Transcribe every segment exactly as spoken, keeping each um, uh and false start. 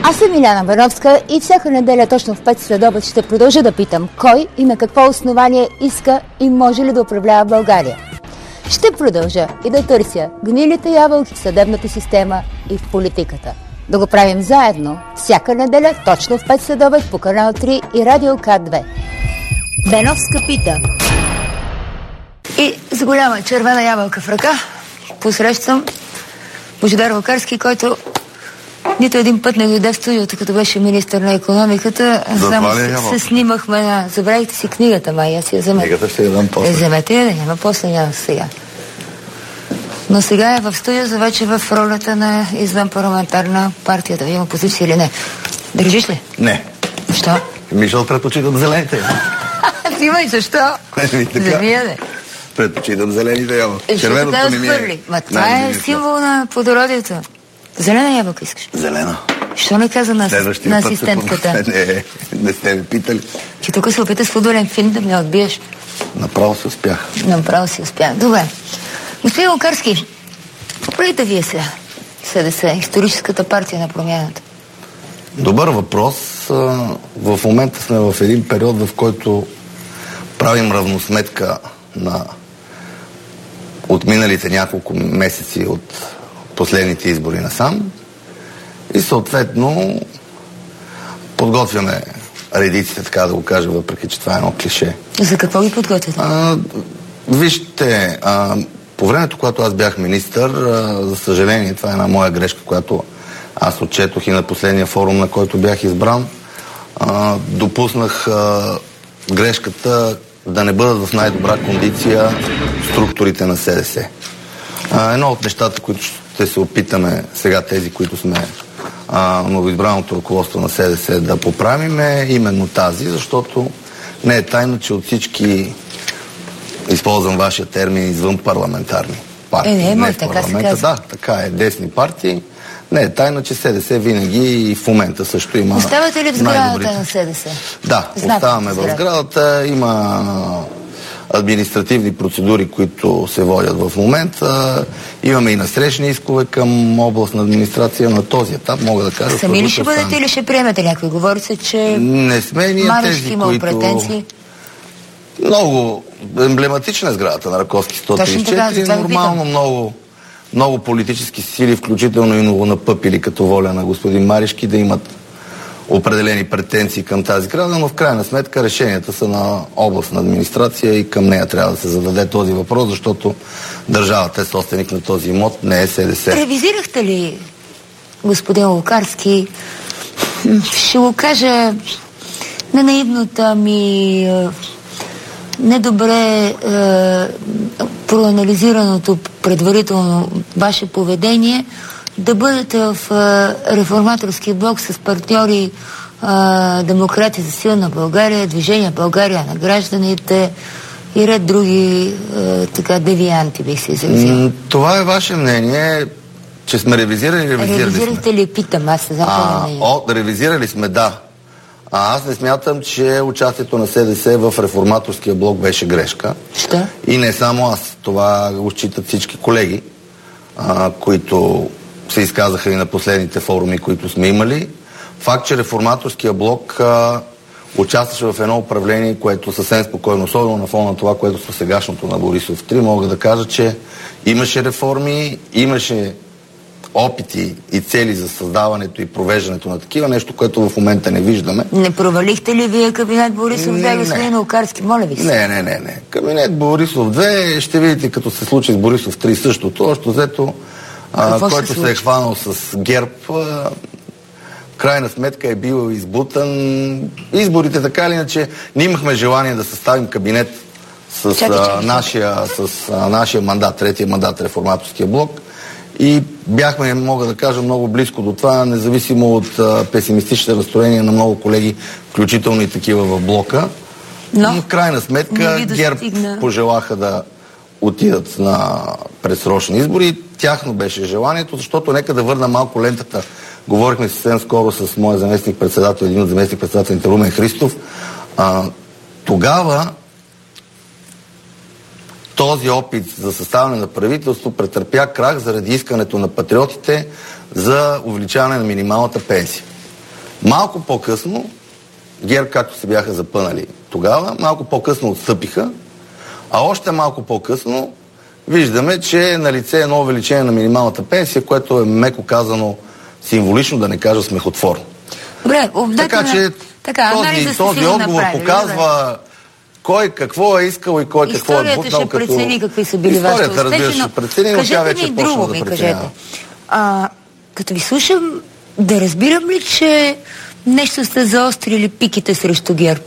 Аз съм Иляна Бановска и всяка неделя точно в пет следобед ще продължа да питам кой и на какво основание иска и може ли да управлява България. Ще продължа и да търся гнилите ябълки в съдебната система и в политиката. Да го правим заедно всяка неделя точно в пет следобед по канал три и Радио К две. Беновска пита. И с голяма червена ябълка в ръка посрещам Божидар Лукарски, който нито един път не дойде в студиото, като беше министър на икономиката. Само се, се снимахме на... Забравихте си книгата, май, аз си я вземете. Книгата ще я дам после. Е, вземете я, да няма после, няма сега. Но сега е в студио, за вече в ролята на извънпарламентарна партия. Да видим опозиция или не. Държиш ли? Не. Защо? Мишъл предпочитам зелените. Взимай, защо? Вземи я, де. Предпочитам зелените ябълки. Червеното не ми е... Ма това е символ на плодородието. Зелена ябълка искаш? Зелена. Що не каза на, на асистентката? Не, не сте ми питали. Ти тук се опита с футболен филм да ме отбиеш. Направо си успях. Направо си успях. Добре. Господин Лукарски, какво правите вие сега? СДС, историческата партия на промяната. Добър въпрос. В момента сме в един период, в който правим равносметка на отминалите няколко месеци от последните избори насам и съответно подготвяме редиците, така да го кажа, въпреки че това е едно клише. За какво ги подготвяте? А, вижте, а, по времето, когато аз бях министър, а, за съжаление, това е една моя грешка, която аз отчетох и на последния форум, на който бях избран, а, допуснах а, грешката да не бъдат в най-добра кондиция структурите на СДС. А, едно от нещата, които ще се опитаме сега, тези, които сме а, новоизбраното ръководство на СДС, да поправим е именно тази, защото не е тайна, че от всички, използвам вашия термин, извън парламентарни партии. Е, не, не мой, така се казва. Да, така е, десни партии. Не е тайна, че СДС винаги и в момента също има. Оставате ли в сградата на СДС? Да, Знате оставаме в сградата. Има административни процедури, които се водят в момента. Имаме и насрещни искове към областна администрация. На този етап мога да кажа... Сами ли ще бъдете или ще приемете някой? Говори се, че не сме ние Марешки тези, имал които... претенции. Много емблематична е сградата на Раковски сто тридесет и четири. Нормално много, много политически сили, включително и новонапъпили като воля на господин Марешки, да имат определени претенции към тази сграда, но в крайна сметка решенията са на областна администрация и към нея трябва да се зададе този въпрос, защото държавата е собственик на този имот, не е СДС. Ревизирахте ли, господин Лукарски, ще го кажа на наивната ми недобре е, проанализираното предварително ваше поведение, да бъдете в е, реформаторски блок с партньори е, Демократи за силна България, Движение България на гражданите и ред други е, така девианти, бих се изразил. Това е ваше мнение, че сме ревизирали, ревизирали Ревизирахте сме. ли, питам, аз се запомня. О, ревизирали сме, да. А аз не смятам, че участието на СДС в реформаторския блок беше грешка. Що? И не само аз. Това го считат всички колеги, а, които се изказаха и на последните форуми, които сме имали. Факт, че реформаторския блок а, участваше в едно управление, което съвсем спокойно, особено на фона на това, което със сегашното на Борисов три, мога да кажа, че имаше реформи, имаше опити и цели за създаването и провеждането на такива, нещо, което в момента не виждаме. Не провалихте ли вие кабинет Борисов две, господин Лукарски? Моля ви се. Не, не, не, не. Кабинет Борисов две ще видите, като се случи с Борисов три същото, още взето, а, който се, се е хванал с ГЕРБ, а, в крайна сметка е бил избутан. Изборите, така или иначе, ние имахме желание да съставим кабинет с, чакай, чакай, а, нашия, с а, нашия мандат, третия мандат, реформаторския блок. И бяхме, мога да кажа, много близко до това, независимо от а, песимистичните настроения на много колеги, включително и такива в блока. Но, Но в крайна сметка ГЕРБ стигна. Пожелаха да отидат на предсрочни избори. Тяхно беше желанието, защото нека да върна малко лентата. Говорихме съвсем скоро с моя заместник-председател, един от заместник-председателите, Румен Христов. А, тогава този опит за съставяне на правителство претърпя крах заради искането на патриотите за увеличаване на минималната пенсия. Малко по-късно, ГЕРБ, както се бяха запънали тогава, малко по-късно отстъпиха, а още малко по-късно виждаме, че е на лице едно увеличение на минималната пенсия, което е меко казано символично, да не кажа смехотворно. Добре, така че така, този, този отговор направили, показва да. Кой какво е искал и кой какво е бутнал. Историята ще прецени какви са били вашите успехи, разбира, ще прецени, но тя вече е друго да ми кажете. А, като ви слушам, да разбирам ли, че нещо сте заострили пиките срещу ГЕРБ?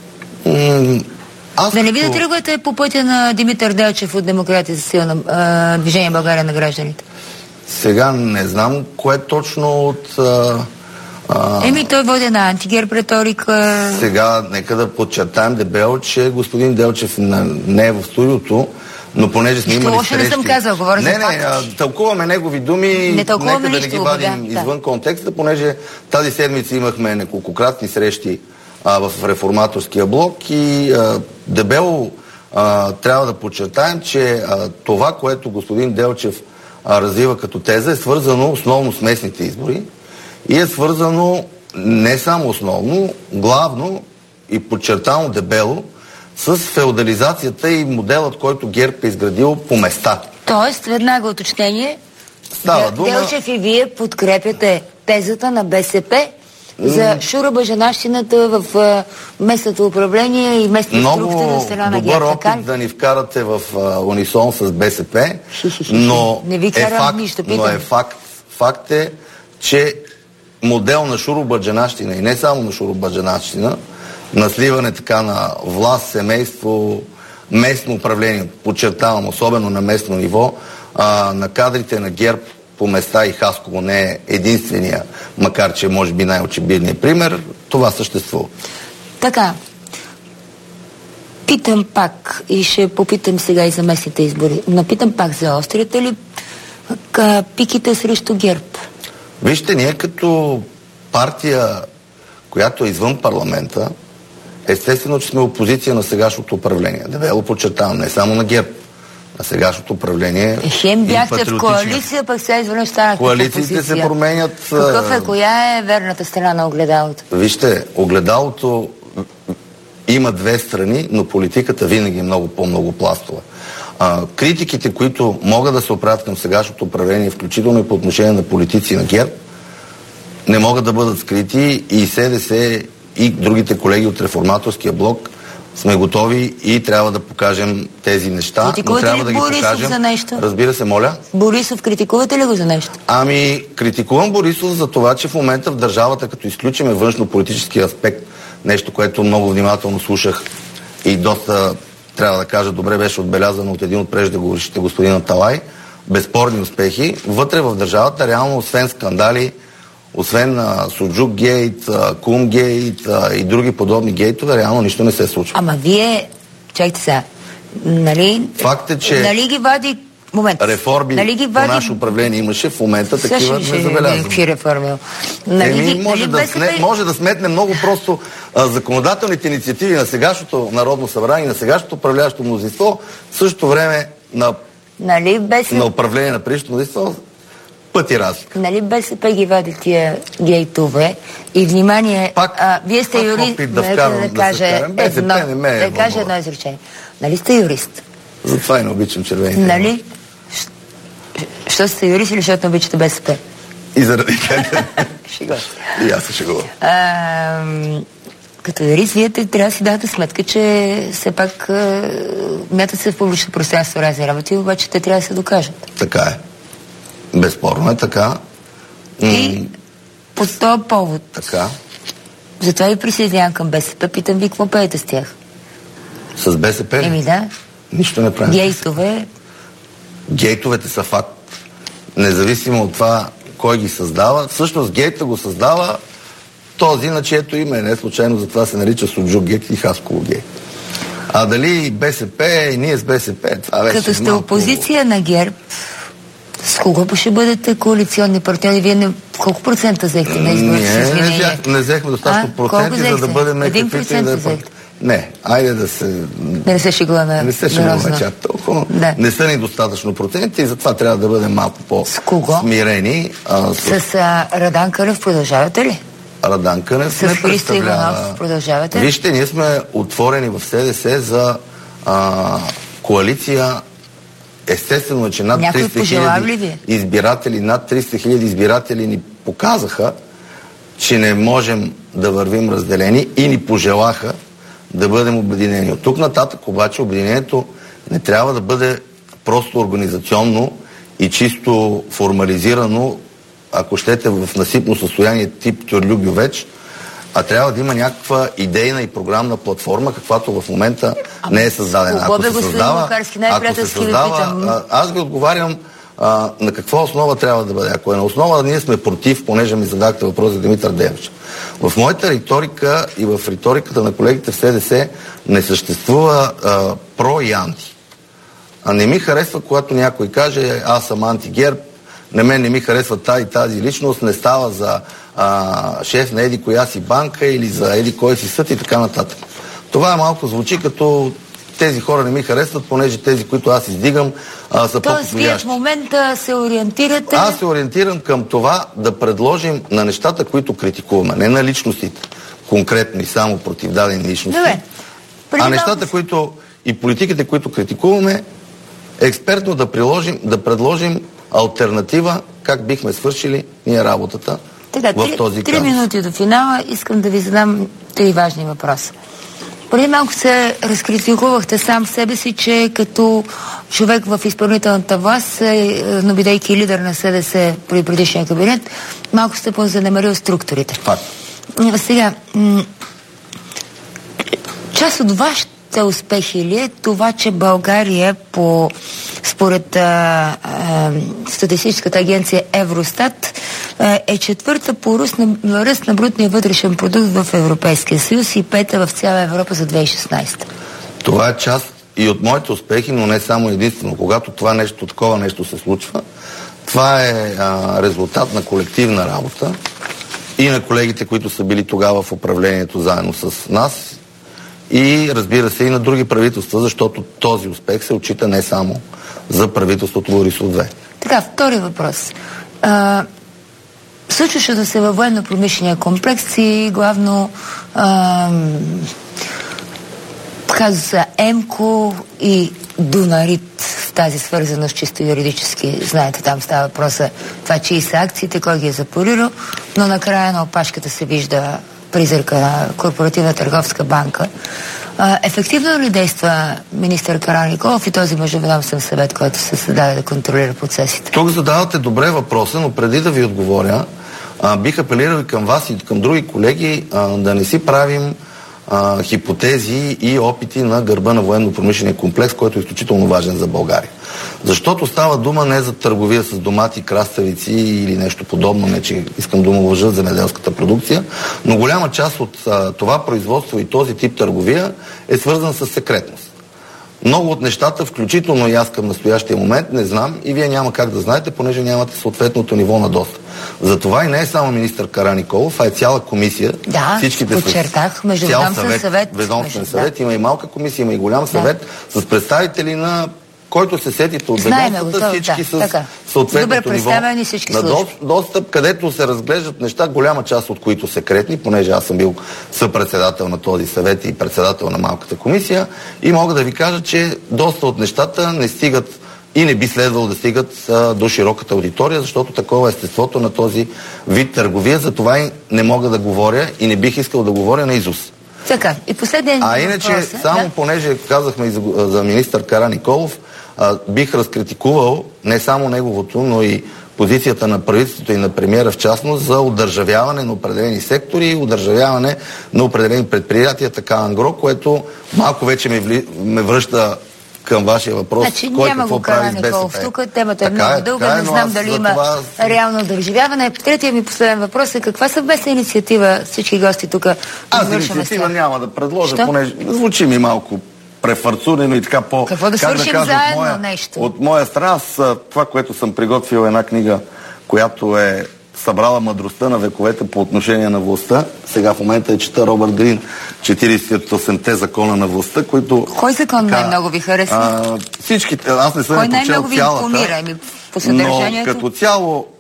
М- аз да не като... ви да тръгвате по пътя на Димитър Делчев от Демократия за силна а, Движение България на гражданите? Сега не знам кое точно от... А... А, Еми, той води на антигерб риторика. Сега, нека да подчертаем дебело, че господин Делчев не е в студиото, но понеже сме имали срещи... не съм казал, говоря не, за не, не, тълкуваме негови думи, не нека да не ги вадим да, извън да. контекста, понеже тази седмица имахме неколкократни срещи а, в реформаторския блок и а, дебело а, трябва да подчертаем, че а, това, което господин Делчев а, развива като теза, е свързано основно с местните избори. И е свързано не само основно, главно и подчертано дебело с феодализацията и моделът, който ГЕРБ е изградил по места. Тоест, веднага уточнение, Става дума... Делчев и вие подкрепяте тезата на БСП за шурабажанащината в uh, местното управление и местната структура на страна на ГЕРБ. Много добър опит да ни вкарате в uh, унисон с БСП, но, не ви е факт, нищо, но е факт, факт е, че модел на шуробаджанащина и не само на шуробаджанащина, на сливане така на власт, семейство, местно управление, подчертавам, особено на местно ниво, а, на кадрите на ГЕРБ по места и Хасково не е единствения, макар че може би най-очевидният пример, това съществува. Така, питам пак и ще попитам сега и за местните избори, но питам пак, заостряте ли пиките срещу ГЕРБ? Вижте, ние като партия, която е извън парламента, естествено, че сме опозиция на сегашното управление. Дебело подчертавам, не само на ГЕРБ, на сегашното управление. Хем бяхте в коалиция, пък сега извън станахте в опозиция. Коалициите се променят. Какъв е, коя е верната страна на огледалото? Вижте, огледалото има две страни, но политиката винаги е много по-много пластова. А, критиките, които могат да се оправят към сегашното управление, включително и по отношение на политици на ГЕРБ, не могат да бъдат скрити и СДС и другите колеги от реформаторския блок сме готови и трябва да покажем тези неща. Критикувате но трябва ли да Борисов ги покажем. За нещо? Разбира се, моля. Борисов, критикувате ли го за нещо? Ами, критикувам Борисов за това, че в момента в държавата, като изключиме външно-политически аспект, нещо, което много внимателно слушах и доста, трябва да кажа, добре беше отбелязано от един от преждеговорившите, господин Аталай, безспорни успехи. Вътре в държавата, реално, освен скандали, освен Суджук гейт, Кум гейт и други подобни гейтове, реално нищо не се случва. Ама вие, чакайте сега, нали... Факт е, че нали ги вади... Момент. Реформи нали ги вади... вади... по наше управление имаше, в момента такива не забелязваме. Какви реформи? Нали, Еми, може, нали да БСП... сме, може да сметне много просто а, законодателните инициативи на сегашното Народно събрание и на сегашното управляващо мнозинство, в същото време на, нали, БСП... на управление на предишното мнозинство пъти разлика. Нали БСП ги вади тия гейтове и внимание, пак, а, вие сте юрист, да, вкарам, да, да каже едно, не ме е да каже едно изречение. Нали сте юрист? Затова и не обичам червените. Нали? Що сте юрист или защото не обичате БСП? И заради това. Шегувам. И аз се шегувам. Като юрист, вие трябва да си дадете сметка, че все пак мятат се в публично пространство разни работи, обаче те трябва да се докажат. Така е. Безспорно е така. И м- по този повод. Така. Затова и присъединявам към БСП. Питам ви, какво пеете с тях? С БСП? Еми да. Нищо не правим. Гейтове? Гейтовете са факт. Независимо от това кой ги създава. Всъщност гейта го създава този, на чието име. Не случайно затова се нарича Суджук гейт и Хасково гейт. А дали БСП и ние с БСП, това вече като сте малко... опозиция на ГЕРБ, с кого ще бъдете коалиционни партньори? Вие не... колко процента взехте на изборите с извинение? Не, не взехме достатъчно проценти, за да бъдем Един процент да взехте? Не, айде да се... Да не се шегуваме. Не се шегуваме чак толкова. Да. Не са ни достатъчно проценти и затова трябва да бъдем малко по-смирени. С, с а, Радан Кънев продължавате ли? Радан Кънев не представлява... Продължавате? Вижте, ние сме отворени в СДС за а, коалиция. Естествено, че над триста хиляди избиратели, над триста хиляди избиратели ни показаха, че не можем да вървим разделени и ни пожелаха да бъдем обединени. От тук нататък обаче обединението не трябва да бъде просто организационно и чисто формализирано, ако щете в насипно състояние тип Тюрлю-Бювеч, а трябва да има някаква идейна и програмна платформа, каквато в момента а, не е създадена. Ако се създава, ако се създава аз ви отговарям а, на каква основа трябва да бъде. Ако е на основа, ние сме против, понеже ми задахте въпрос за Димитър Девич. В моята риторика и в риториката на колегите в СДС не съществува а, про и анти. А не ми харесва, когато някой каже, аз съм анти-герб, на мен не ми харесва тази и тази личност, не става за а, шеф на еди коя си банка или за еди кой си съд и така нататък. Това е малко звучи като тези хора не ми харесват, понеже тези, които аз издигам, а, са по-подходящи. Тоест, вие в момента се ориентирате... Аз се ориентирам към това да предложим на нещата, които критикуваме, не на личностите, конкретно и само против дадени личности, Добре. а нещата, да... които и политиките, които критикуваме, експертно да, приложим, да предложим алтернатива, как бихме свършили ние работата така, в три, този три казус. минути до финала искам да ви задам три важни въпроса. Преди малко се разкритикувахте сам себе си, че като човек в изпълнителната власт, но бидейки лидер на СДС при предишния кабинет, малко сте позанемарил структурите. Факт. Сега, част от вашите успехи ли е това, че България по според а, а, статистическата агенция Евростат а, е четвърта по ръст на, ръст на брутния вътрешен продукт в Европейския съюз и пета в цяла Европа за две хиляди и шестнадесета. Това е част и от моите успехи, но не само единствено. Когато това нещо, такова нещо се случва, това е а, резултат на колективна работа и на колегите, които са били тогава в управлението заедно с нас и разбира се и на други правителства, защото този успех се отчита не само за правителството Борисов две. Така, втори въпрос. А, случваше да се във военно-промишления комплекс и главно а, казуса Емко и Дунарит в тази свързаност чисто юридически. Знаете, там става въпроса това, чии са акциите, кой ги е запорирал, но накрая на опашката се вижда призрака на Корпоративна търговска банка. А, ефективно ли действа министър Караниколов и този междуведомствен съвет, който се създаде да контролира процесите? Тук задавате добре въпроса, но преди да ви отговоря, а, бих апелирал и към вас и към други колеги а, да не си правим а, хипотези и опити на гърба на военно-промишления комплекс, който е изключително важен за България. Защото става дума не за търговия с домати, краставици или нещо подобно, не че искам да омаловажа земеделската продукция, но голяма част от а, това производство и този тип търговия е свързан с секретност. Много от нещата, включително и аз към настоящия момент, не знам и вие няма как да знаете, понеже нямате съответното ниво на достъп. Затова и не е само министър Караниколов, а е цяла комисия. Да, подчертах, междуведомствен съвет. Ведомствен съвет, има и малка комисия, има и голям съвет, да, с представители на който се сетите от ведомствата, всички да, с така. съответното ниво на до, достъп, където се разглеждат неща, голяма част от които секретни, понеже аз съм бил съпредседател на този съвет и председател на малката комисия и мога да ви кажа, че доста от нещата не стигат и не би следвало да стигат а, до широката аудитория, защото такова е естеството на този вид търговия, затова и не мога да говоря и не бих искал да говоря на изус. Така, и последния А иначе, въпрос, само да? понеже казахме и за, за министър Караниколов, а, бих разкритикувал не само неговото, но и позицията на правителството и на премиера в частност за удържавяване на определени сектори и удържавяване на определени предприятия, така ангро, което малко вече ме, вли, ме връща към вашия въпрос. Значи, кой няма какво го прави с БСП. Тук темата е така много е, дълга, е, не знам дали има това... реално удържавяване. Третия ми последен въпрос е каква съвместна инициатива всички гости тук Аз инициатива няма да предложа, Що? понеже звучи ми малко префарцурено и така по... Какво да свършим да кажа, заедно от моя, нещо? От моя страна, аз това, което съм приготвил, една книга, която е събрала мъдростта на вековете по отношение на властта. Сега в момента е чета Робърт Грин, четиридесет и осемте закона на властта, които... Кой закон най-много ви харесва? Всичките, аз не съм Кой прочел най-много ви цялата, импонира? По съдържанието? Но като цяло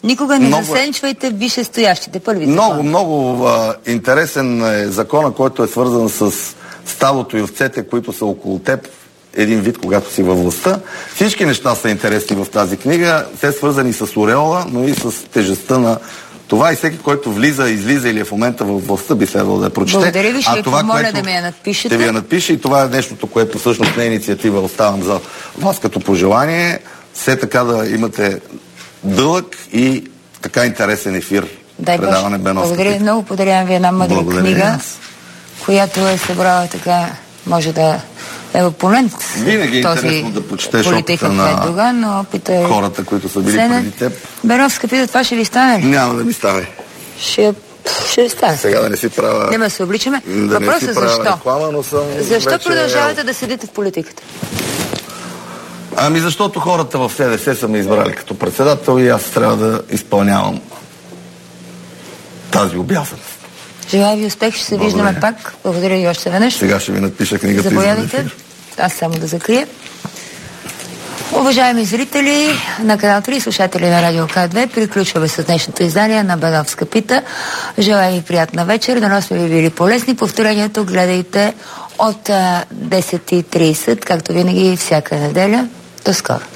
Никога не много, засенчвайте висшестоящите, първи Много, закон. много а, интересен е закона, който е свързан с стадото и овцете, които са около теб, един вид, когато си във властта. Всички неща са интересни в тази книга. Те свързани с ореола, но и с тежестта на това и всеки, който влиза, излиза или е в момента в властта, би следвало да я прочете. Благодаря ви, ще ви помоля да ми я надпишете. Ще ви я надпише и това е нещото, което всъщност не е инициатива, оставам за вас като пожелание. Все така да имате дълъг и така интересен ефир. Дай предаване Беновска. Благодаря много, подарявам ви една мъдра Благодаря книга, която е събрала така, може да е опонент. Винаги е интересно да почетеш опита на но опита е... хората, които са били Сене. преди теб. Беновска пита, това ще ви стане ли? Няма да ми стане. Ще, ще ви стане. Сега да не си правя... Няма да се обличаме. Да Въпросът не си защо? правя реклама, но съм Защо вече... продължавате да седите в политиката? Ами защото хората в СДС са ме избрали като председател и аз трябва да изпълнявам тази обязаност. Желая ви успех, ще се Благодаря. виждаме пак. Благодаря ви още веднъж. Сега ще ви надпиша книгата. Заповядайте. Аз само да закрия. Уважаеми зрители на канал три, слушатели на Радио К две, приключваме с днешното издание на Беновска пита. Желая ви приятна вечер, дано сме ви били полезни. Повторението гледайте от десет и трийсет, както винаги всяка неделя. До скоро!